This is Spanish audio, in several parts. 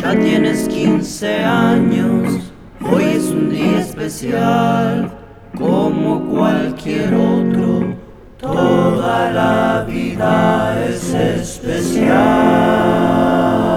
Ya tienes 15 años, hoy es un día especial, como cualquier otro, toda la vida es especial.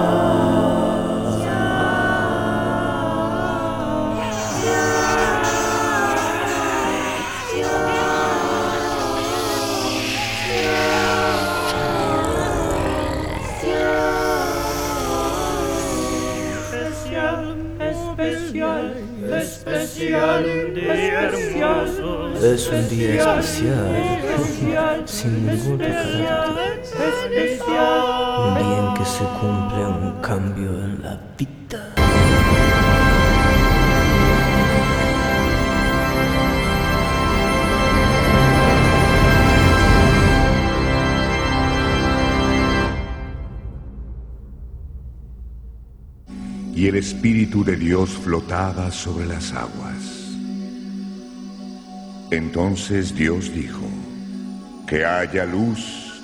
Especial, un día hermoso. Es un día especial, sin ningún otro carácter. Un día en que se cumple un cambio en la vida. Y el Espíritu de Dios flotaba sobre las aguas. Entonces Dios dijo: que haya luz.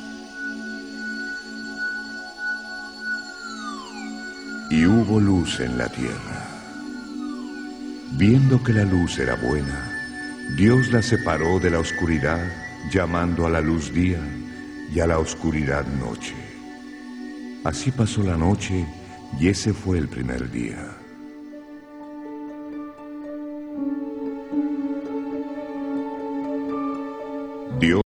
Y hubo luz en la tierra. Viendo que la luz era buena, Dios la separó de la oscuridad, llamando a la luz día y a la oscuridad noche. Así pasó la noche, y ese fue el primer día. Dios